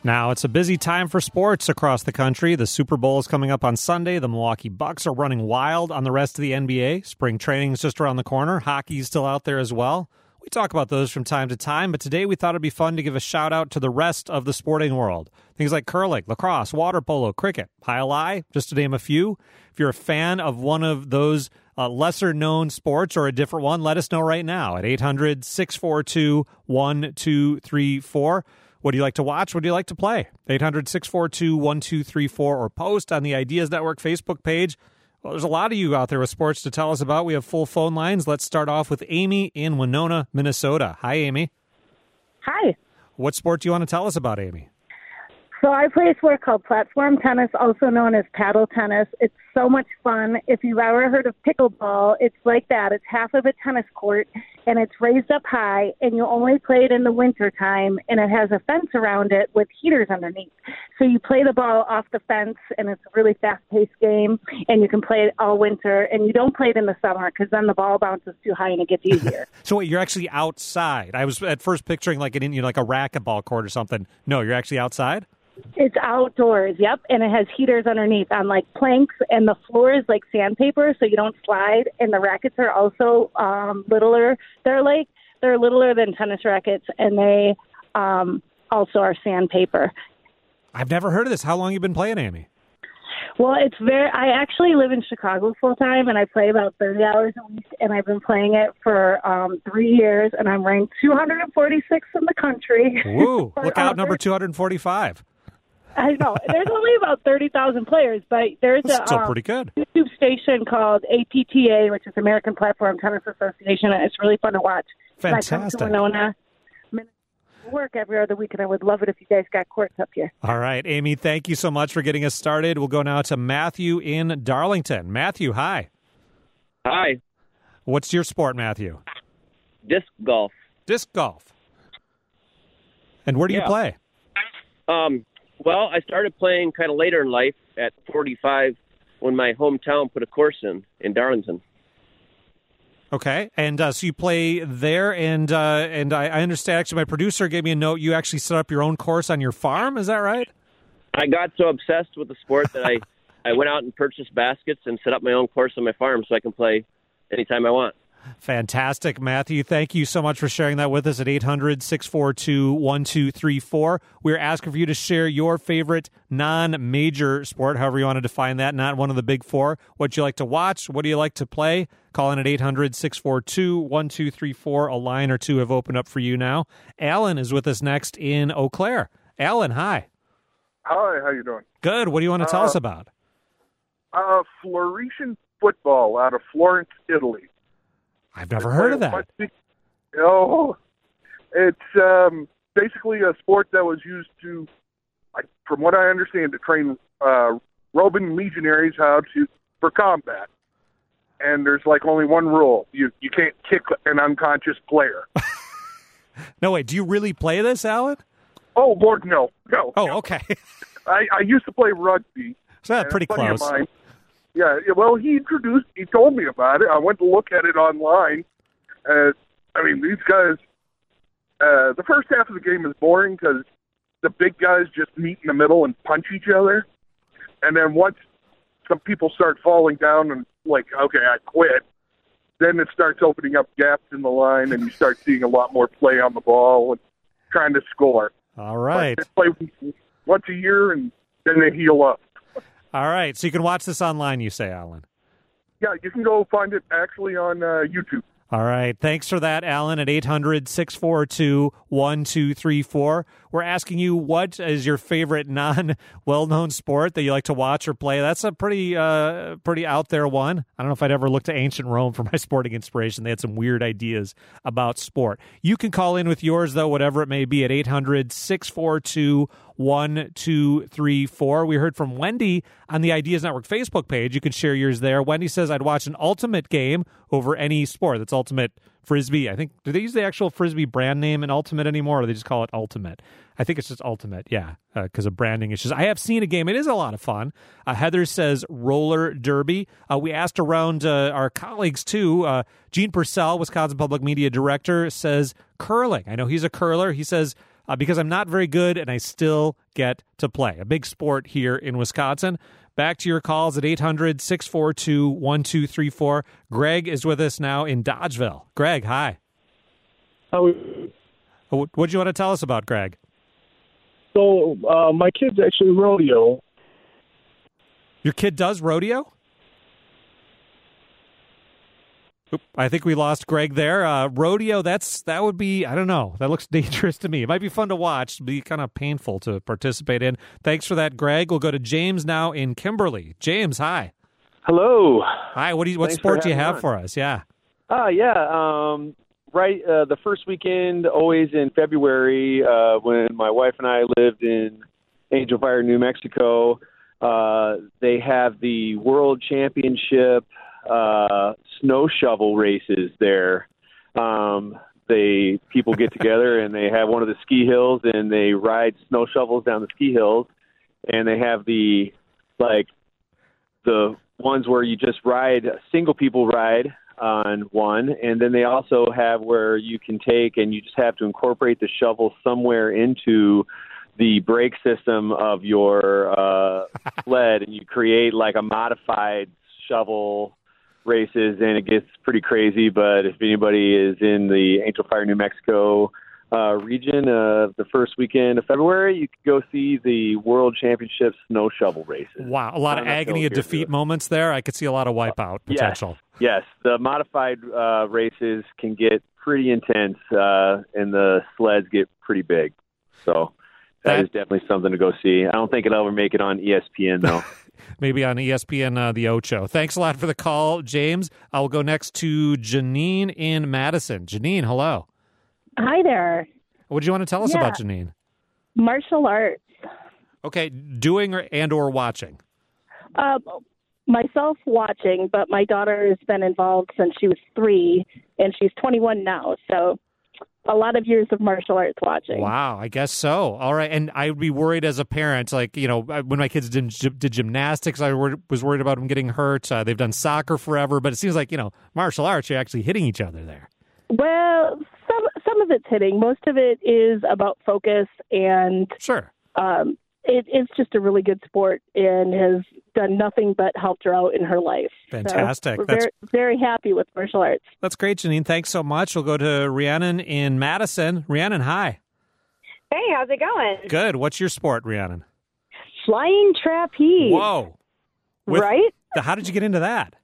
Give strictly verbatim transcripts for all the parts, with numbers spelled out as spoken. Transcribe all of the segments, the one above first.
Now, it's a busy time for sports across the country. The Super Bowl is coming up on Sunday. The Milwaukee Bucks are running wild on the rest of the N B A. Spring training is just around the corner. Hockey's still out there as well. We talk about those from time to time, but today we thought it'd be fun to give a shout out to the rest of the sporting world. Things like curling, lacrosse, water polo, cricket, pile I, just to name a few. If you're a fan of one of those uh, lesser-known sports or a different one, let us know right now at eight hundred, six four two, one two three four. What do you like to watch? What do you like to play? eight hundred, six four two, one two three four or post on the Ideas Network Facebook page. Well, there's a lot of you out there with sports to tell us about. We have full phone lines. Let's start off with Amy in Winona, Minnesota. Hi, Amy. Hi. What sport do you want to tell us about, Amy? So I play a sport called platform tennis, also known as paddle tennis. It's so much fun. If you've ever heard of pickleball, it's like that. It's half of a tennis court, and it's raised up high, and you only play it in the winter time, and it has a fence around it with heaters underneath. So you play the ball off the fence, and it's a really fast-paced game, and you can play it all winter, and you don't play it in the summer because then the ball bounces too high and it gets easier. So wait, you're actually outside. I was at first picturing like an you know, like a racquetball court or something. No, you're actually outside? It's outdoors, yep, and it has heaters underneath on like planks, and the floor is like sandpaper, so you don't slide. And the rackets are also um, littler. They're like they're littler than tennis rackets, and they um, also are sandpaper. I've never heard of this. How long have you been playing, Amy? Well, it's very. I actually live in Chicago full time, and I play about thirty hours a week. And I've been playing it for um, three years, and I'm ranked two hundred forty-sixth in the country. Woo! Look out, number two hundred forty-five. I know. There's only about thirty thousand players, but there's That's a still um, pretty good. YouTube station called A P T A, which is American Platform Tennis Association, and it's really fun to watch. Fantastic. I come to Winona, Minnesota, work every other week, and I would love it if you guys got courts up here. All right, Amy, thank you so much for getting us started. We'll go now to Matthew in Darlington. Matthew, hi. Hi. What's your sport, Matthew? Disc golf. Disc golf. And where do Yeah. you play? Um, well, I started playing kind of later in life at forty-five when my hometown put a course in, in Darlington. Okay, and uh, so you play there, and uh, and I, I understand, actually, my producer gave me a note, you actually set up your own course on your farm, is that right? I got so obsessed with the sport that I, I went out and purchased baskets and set up my own course on my farm so I can play anytime I want. Fantastic, Matthew. Thank you so much for sharing that with us at eight hundred, six four two, one two three four. We're asking for you to share your favorite non-major sport, however you want to define that, not one of the big four. What you like to watch, what do you like to play? Call in at eight hundred, six four two, one two three four. A line or two have opened up for you now. Alan is with us next in Eau Claire. Alan, hi. Hi, how you doing? Good. What do you want to tell uh, us about? Uh, Floresian football out of Florence, Italy. I've never heard of that. Oh, it's um, basically a sport that was used to, like, from what I understand, to train uh, Roman legionaries how to for combat. And there's like only one rule: you you can't kick an unconscious player. No, wait. Do you really play this, Alan? Oh Lord, no, no. Oh, no. okay. I, I used to play rugby. So that's pretty close. Yeah, well, he introduced, he told me about it. I went to look at it online. Uh, I mean, these guys, uh, the first half of the game is boring because the big guys just meet in the middle and punch each other. And then once some people start falling down and like, okay, I quit, then it starts opening up gaps in the line and you start seeing a lot more play on the ball and trying to score. All right. But they play once a year and then they heal up. All right, so you can watch this online, you say, Alan? Yeah, you can go find it actually on uh, YouTube. All right, thanks for that, Alan, at eight hundred, six four two, one two three four. We're asking you, what is your favorite non-well-known sport that you like to watch or play? That's a pretty uh, pretty out there one. I don't know if I'd ever look to ancient Rome for my sporting inspiration. They had some weird ideas about sport. You can call in with yours, though, whatever it may be, at eight hundred, six four two, one two three four. We heard from Wendy on the Ideas Network Facebook page. You can share yours there. Wendy says, I'd watch an ultimate game over any sport. That's ultimate Frisbee. I think, do they use the actual Frisbee brand name in Ultimate anymore, or do they just call it Ultimate? I think it's just Ultimate, yeah, because uh, of branding issues. I have seen a game. It is a lot of fun. Uh, Heather says roller derby. Uh, we asked around uh, our colleagues, too. Uh, Gene Purcell, Wisconsin Public Media Director, says curling. I know he's a curler. He says uh, because I'm not very good and I still get to play. A big sport here in Wisconsin. Back to your calls at eight hundred, six four two, one two three four. Greg is with us now in Dodgeville. Greg, hi. How What do you want to tell us about, Greg? So uh, my kid's actually rodeo. Your kid does rodeo? Oop, I think we lost Greg there. Uh, rodeo, that's that would be, I don't know. That looks dangerous to me. It might be fun to watch. It'd be kind of painful to participate in. Thanks for that, Greg. We'll go to James now in Kimberly. James, hi. Hello. Hi, what do you, what Thanks sport for do you have on. for us? Yeah. Ah, yeah. Um, right, uh, the first weekend, always in February, uh, when my wife and I lived in Angel Fire, New Mexico, uh, they have the World Championship uh, snow shovel races there. Um, they people get together and they have one of the ski hills and they ride snow shovels down the ski hills, and they have the like the ones where you just ride single people ride on one, and then they also have where you can take and you just have to incorporate the shovel somewhere into the brake system of your uh, sled, and you create like a modified shovel races, and it gets pretty crazy. But if anybody is in the Angel Fire, New Mexico uh, region of uh, the first weekend of February, you can go see the World Championship snow shovel races. Wow, a lot of agony of defeat moments there. I could see a lot of wipeout potential. Yes, yes. The modified uh, races can get pretty intense, uh, and the sleds get pretty big. So that, that is definitely something to go see. I don't think it'll ever make it on E S P N, though. Maybe on E S P N, uh, the Ocho. Thanks a lot for the call, James. I will go next to Janine in Madison. Janine, hello. Hi there. What do you want to tell us yeah. about Janine? Martial arts. Okay, doing or, and or watching? Uh, myself watching, but my daughter has been involved since she was three, and she's twenty-one now, so a lot of years of martial arts watching. Wow, I guess so. All right, and I would be worried as a parent, like, you know, when my kids did, did gymnastics, I was worried about them getting hurt. Uh, they've done soccer forever, but it seems like, you know, martial arts, you're actually hitting each other there. Well, some some of it's hitting. Most of it is about focus, and sure, um, it, it's just a really good sport and has done nothing but helped her out in her life. Fantastic. So we're That's, very, very happy with martial arts. That's great, Janine. Thanks so much. We'll go to Rhiannon in Madison. Rhiannon, hi. Hey, how's it going? Good. What's your sport, Rhiannon? Flying trapeze. Whoa. With, right? The, how did you get into that?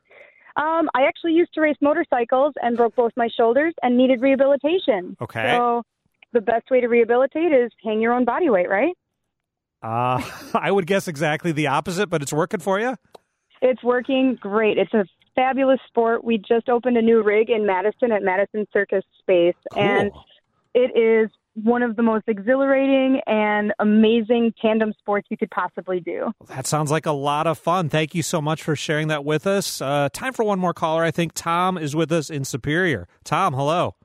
Um, I actually used to race motorcycles and broke both my shoulders and needed rehabilitation. Okay. So the best way to rehabilitate is hang your own body weight, right? Uh, I would guess exactly the opposite, but it's working for you? It's working great. It's a fabulous sport. We just opened a new rig in Madison at Madison Circus Space, cool. and it is one of the most exhilarating and amazing tandem sports you could possibly do. That sounds like a lot of fun. Thank you so much for sharing that with us. Uh, time for one more caller. I think Tom is with us in Superior. Tom, hello.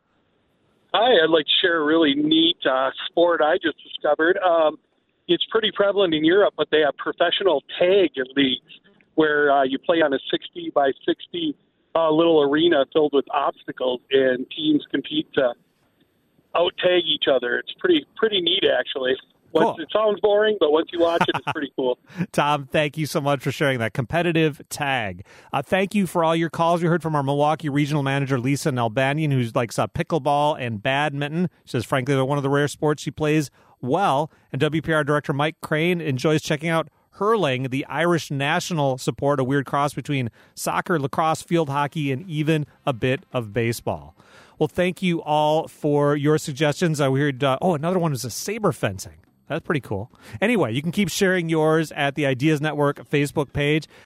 Hi, I'd like to share a really neat uh, sport I just discovered. Um, it's pretty prevalent in Europe, but they have professional tag leagues where uh, you play on a sixty by sixty uh, little arena filled with obstacles, and teams compete to out-tag each other. It's pretty pretty neat, actually. Once, cool. It sounds boring, but once you watch it, it's pretty cool. Tom, thank you so much for sharing that. Competitive tag. Uh, thank you for all your calls. We heard from our Milwaukee regional manager, Lisa Nalbanian, who likes uh, pickleball and badminton. She says, frankly, they're one of the rare sports she plays well. And W P R director Mike Crane enjoys checking out hurling, the Irish national sport, a weird cross between soccer, lacrosse, field hockey, and even a bit of baseball. Well, thank you all for your suggestions. Uh, we heard, uh, oh, another one is a saber fencing. That's pretty cool. Anyway, you can keep sharing yours at the Ideas Network Facebook page.